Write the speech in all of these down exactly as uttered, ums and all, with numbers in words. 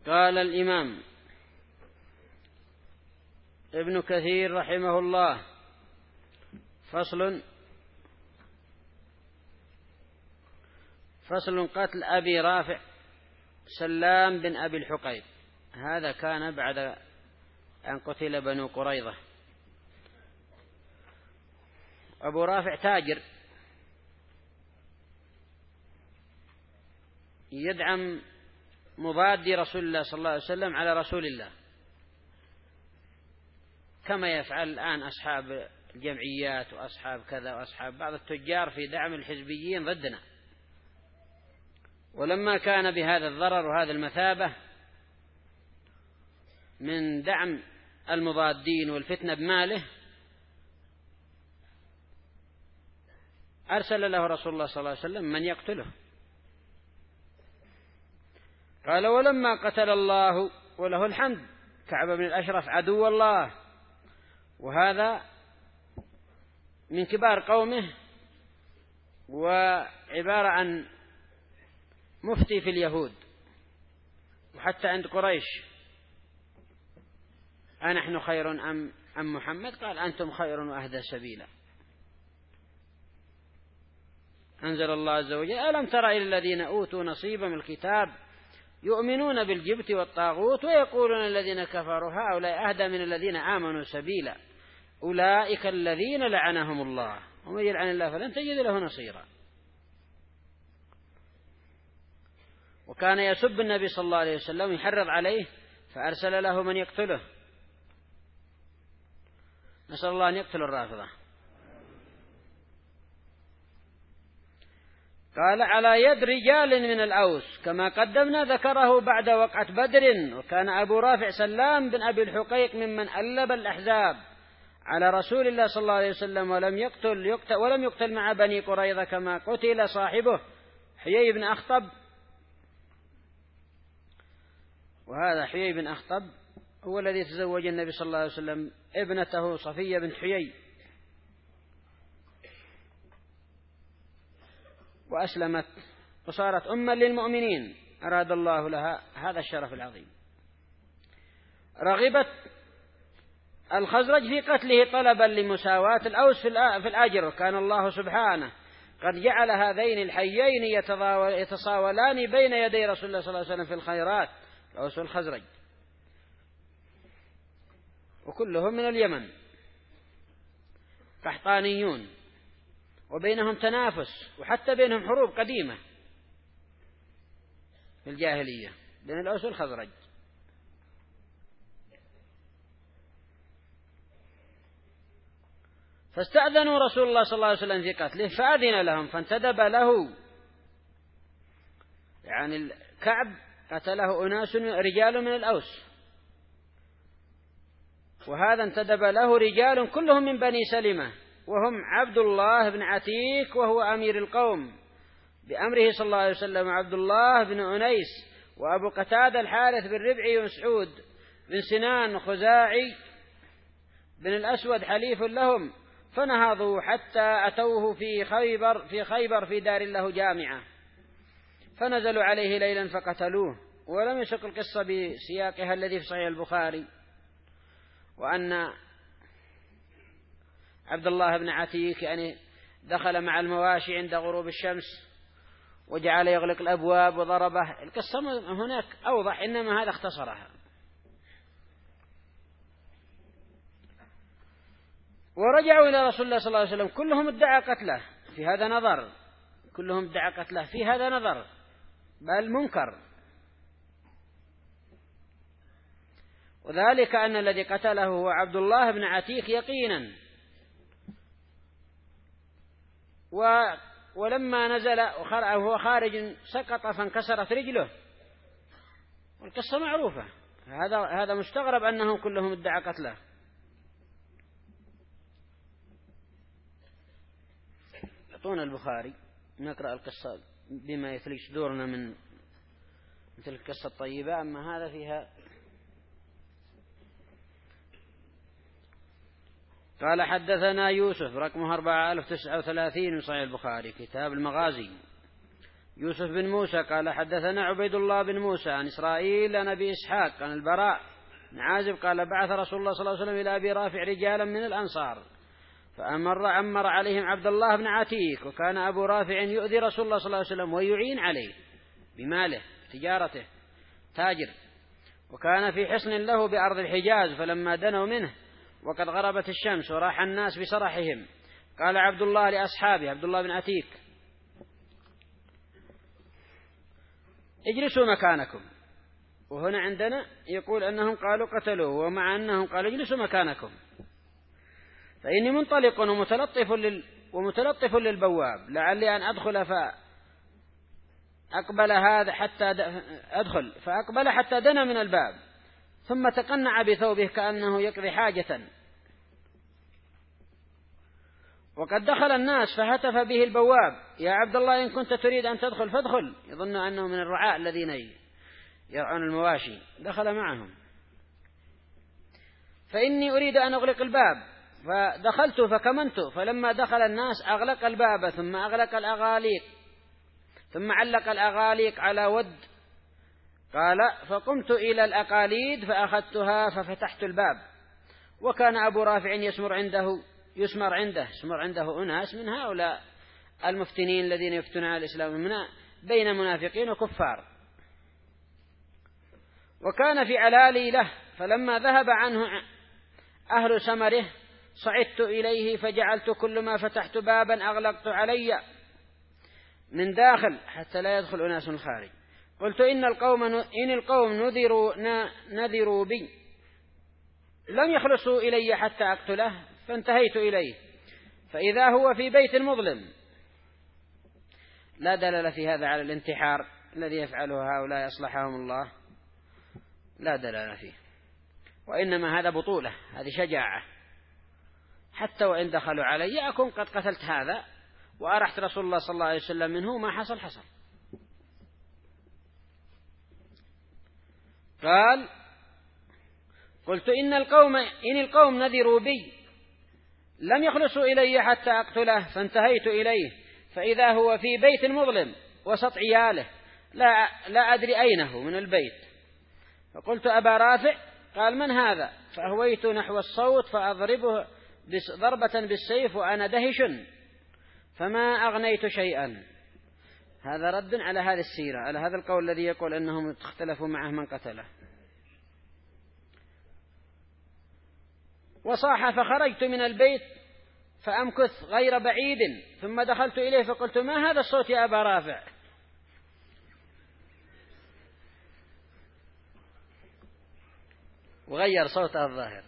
قال الإمام ابن كثير رحمه الله: فصل فصل قتل أبي رافع سلام بن أبي الحقيق. هذا كان بعد أن قتل بنو قريظة. أبو رافع تاجر يدعم مضادي رسول الله صلى الله عليه وسلم على رسول الله، كما يفعل الآن أصحاب الجمعيات وأصحاب كذا وأصحاب بعض التجار في دعم الحزبيين ضدنا. ولما كان بهذا الضرر وهذا المثابة من دعم المضادين والفتنة بماله، أرسل له رسول الله صلى الله عليه وسلم من يقتله. قال: ولما قتل الله وله الحمد كعب بن الأشرف عدو الله، وهذا من كبار قومه وعبارة عن مفتي في اليهود وحتى عند قريش: أنحن خير أم أم محمد؟ قال: أنتم خير وأهدى سبيلا. أنزل الله عز وجل: ألم تر إلى الذين أوتوا نصيبا من الكتاب يؤمنون بالجبت والطاغوت ويقولون الذين كفروا هؤلاء أهدى من الذين آمنوا سبيلا أولئك الذين لعنهم الله ومن يلعن الله فلن تجد له نصيرا. وكان يسب النبي صلى الله عليه وسلم يحرض عليه، فأرسل له من يقتله. نسأل الله أن يقتل الرافضة. قال: على يد رجال من الأوس كما قدمنا، ذكره بعد وقعة بدر. وكان أبو رافع سلام بن أبي الحقيق ممن ألب الأحزاب على رسول الله صلى الله عليه وسلم، ولم يقتل, يقتل ولم يقتل مع بني قريظة كما قتل صاحبه حيي بن أخطب. وهذا حيي بن أخطب هو الذي تزوج النبي صلى الله عليه وسلم ابنته صفية بنت حيي، وأسلمت وصارت أما للمؤمنين، أراد الله لها هذا الشرف العظيم. رغبت الخزرج في قتله طلبا لمساواة الأوس في الأجر، وكان الله سبحانه قد جعل هذين الحيين يتصاولان بين يدي رسول الله صلى الله عليه وسلم في الخيرات، الأوس والخزرج، وكلهم من اليمن قحطانيون، وبينهم تنافس وحتى بينهم حروب قديمة في الجاهلية بين الأوس والخزرج. فاستأذنوا رسول الله صلى الله عليه وسلم في قتله فأذن لهم، فانتدب له، يعني الكعب قتله أناس رجال من الأوس، وهذا انتدب له رجال كلهم من بني سلمة، وهم عبد الله بن عتيك وهو أمير القوم بأمره صلى الله عليه وسلم، عبد الله بن أنيس، وأبو قتادة الحارث بن ربعي ومسعود بن سنان خزاعي بن الأسود حليف لهم. فنهضوا حتى أتوه في خيبر في خيبر في دار له جامعة، فنزلوا عليه ليلا فقتلوه. ولم يسق القصة بسياقها الذي في صحيح البخاري، وأن عبد الله بن عتيك يعني دخل مع المواشي عند غروب الشمس وجعل يغلق الأبواب وضربه. القصة هناك أوضح، إنما هذا اختصرها. ورجعوا إلى رسول الله صلى الله عليه وسلم كلهم ادعى قتله، في هذا نظر، كلهم ادعى قتله في هذا نظر، بل منكر. وذلك أن الذي قتله هو عبد الله بن عتيك يقينا، و ولما نزل وهو خارج سقط فانكسرت رجله، والقصة معروفة. هذا هذا مستغرب أنهم كلهم ادعى قتله. أعطونا البخاري نقرأ القصة بما يثلج صدورنا من مثل القصة الطيبة، أما هذا فيها. قال: حدثنا يوسف رقمه أربعة آلاف وتسعة وثلاثين من صحيح البخاري كتاب المغازي، يوسف بن موسى قال حدثنا عبيد الله بن موسى عن إسرائيل عن أبي إسحاق عن البراء بن عازب قال بعث رسول الله صلى الله عليه وسلم إلى أبي رافع رجالا من الأنصار فأمر عمر عليهم عبد الله بن عتيك، وكان أبو رافع يؤذي رسول الله صلى الله عليه وسلم ويعين عليه بماله تجارته، تاجر، وكان في حصن له بأرض الحجاز. فلما دنوا منه وقد غربت الشمس وراح الناس بسرحهم قال عبد الله لأصحابه عبد الله بن عتيك اجلسوا مكانكم. وهنا عندنا يقول أنهم قالوا قتلوه، ومع أنهم قالوا اجلسوا مكانكم، فإني منطلق ومتلطف, لل... ومتلطف للبواب لعلي أن أدخل فأقبل هذا حتى د... أدخل فأقبل حتى دنا من الباب ثم تقنع بثوبه كأنه يقضي حاجة، وقد دخل الناس فهتف به البواب يا عبد الله إن كنت تريد أن تدخل فادخل، يظن أنه من الرعاء الذين يرعون المواشي، دخل معهم. فإني أريد أن أغلق الباب، فدخلت فكمنت، فلما دخل الناس أغلق الباب ثم أغلق الأغاليق ثم علق الأغاليق على ود. قال فقمت إلى الأقاليد فأخذتها ففتحت الباب، وكان أبو رافع يسمر عنده يسمر عنده يسمر عنده أناس من هؤلاء المفتنين الذين يفتنون على الإسلام من بين منافقين وكفار، وكان في علالي له. فلما ذهب عنه أهل سمره صعدت إليه فجعلت كل ما فتحت بابا أغلقت علي من داخل حتى لا يدخل أناس خارج. قلت إن القوم إن القوم نذروا نذروا بي لم يخلصوا إلي حتى أقتله، فانتهيت إليه فإذا هو في بيت مظلم. لا دلالة في هذا على الانتحار الذي يفعله هؤلاء أصلحهم الله، لا دلالة فيه، وإنما هذا بطولة، هذه شجاعة. حتى وإن دخلوا علي أكون قد قتلت هذا وأرحت رسول الله صلى الله عليه وسلم منه، ما حصل حصل. قال قلت إن القوم إن القوم نذروا بي لم يخلصوا إلي حتى أقتله، فانتهيت إليه فإذا هو في بيت مظلم وسط عياله لا, لا أدري أينه من البيت. فقلت أبا رافع؟ قال من هذا؟ فأهويت نحو الصوت فأضربه ضربة بالسيف وأنا دهش فما أغنيت شيئا. هذا رد على هذه السيرة، على هذا القول الذي يقول أنهم اختلفوا معه من قتله. وصاح فخرجت من البيت فأمكث غير بعيد ثم دخلت إليه فقلت ما هذا الصوت يا أبا رافع؟ وغير صوته الظاهر.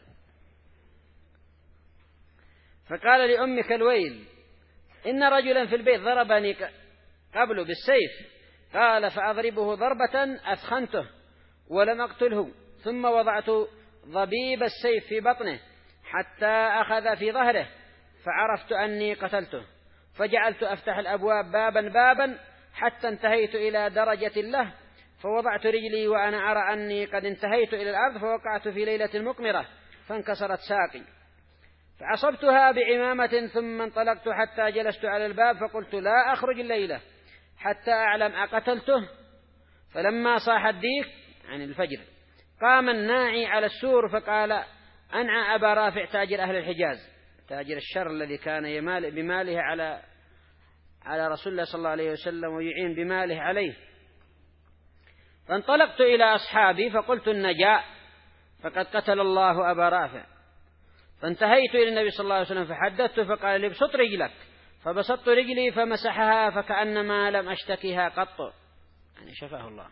فقال لأمك الويل إن رجلا في البيت ضربني قبل بالسيف. قال فأضربه ضربة أثخنته ولم أقتله، ثم وضعت ضبيب السيف في بطنه حتى أخذ في ظهره فعرفت أني قتلته، فجعلت أفتح الأبواب بابا بابا حتى انتهيت إلى درجة له، فوضعت رجلي وأنا أرى أني قد انتهيت إلى الأرض، فوقعت في ليلة مقمرة فانكسرت ساقي، فعصبتها بعمامة ثم انطلقت حتى جلست على الباب فقلت لا أخرج الليلة حتى أعلم أقتلته. فلما صاح الديك عن الفجر قام الناعي على السور فقال أنعى أبا رافع تاجر أهل الحجاز، تاجر الشر الذي كان يمال بماله على على رسول الله صلى الله عليه وسلم ويعين بماله عليه. فانطلقت إلى أصحابي فقلت النجاء فقد قتل الله أبا رافع. فانتهيت إلى النبي صلى الله عليه وسلم فحدثته فقال لي بسط رجلك، فبسطت رجلي فمسحها فكأنما لم أشتكيها قط، يعني شفاه الله.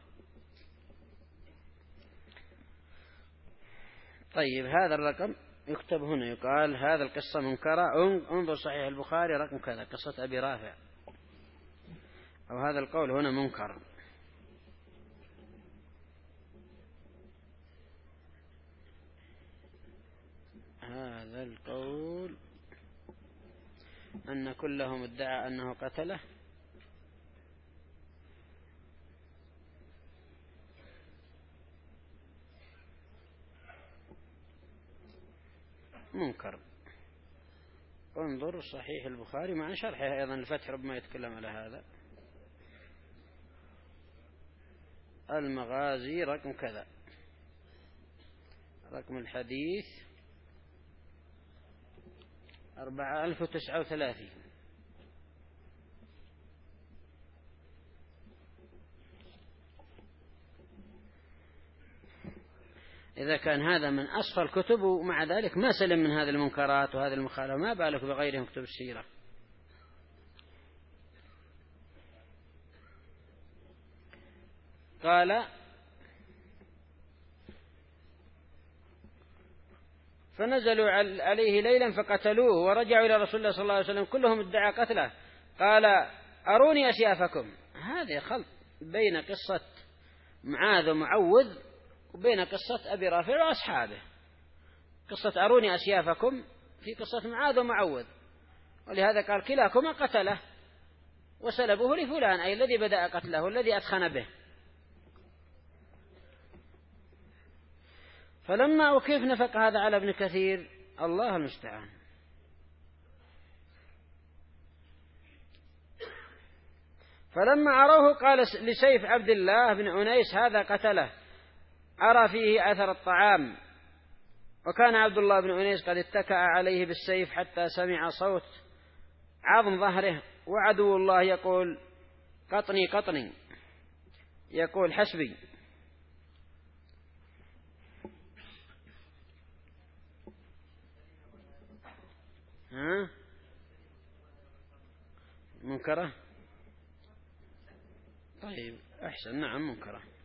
طيب هذا الرقم يكتب هنا، يقال هذا القصة منكرة، انظر صحيح البخاري رقم كذا قصة أبي رافع، أو هذا القول هنا منكر. هذا القول أن كلهم ادعى أنه قتله منكر. انظر صحيح البخاري مع شرحه أيضا الفتح ربما يتكلم على هذا. المغازي رقم كذا، رقم الحديث أربعة آلاف وتسعة وثلاثين. إذا كان هذا من أصفى الكتب ومع ذلك ما سلم من هذه المنكرات وهذه المخالفة، ما بالك بغيرهم كتب السيرة. قال: فنزلوا عليه ليلا فقتلوه ورجعوا إلى رسول الله صلى الله عليه وسلم كلهم ادعى قتله. قال: أروني أسيافكم. هذا خلط بين قصة معاذ ومعوذ وبين قصة أبي رافع وأصحابه. قصة أروني أسيافكم في قصة معاذ ومعوذ، ولهذا قال: كلاكما قتله وسلبوه لفلان، أي الذي بدأ قتله والذي أدخن به. فلما وكيف نفق هذا على ابن كثير؟ الله المستعان. فلما أروه قال لسيف عبد الله بن أنيس: هذا قتله، أرى فيه أثر الطعام. وكان عبد الله بن أنيس قد اتكأ عليه بالسيف حتى سمع صوت عظم ظهره، وعدو الله يقول: قطني قطني، يقول: حسبي. ها؟ منكرة؟ طيب أحسن، نعم منكرة.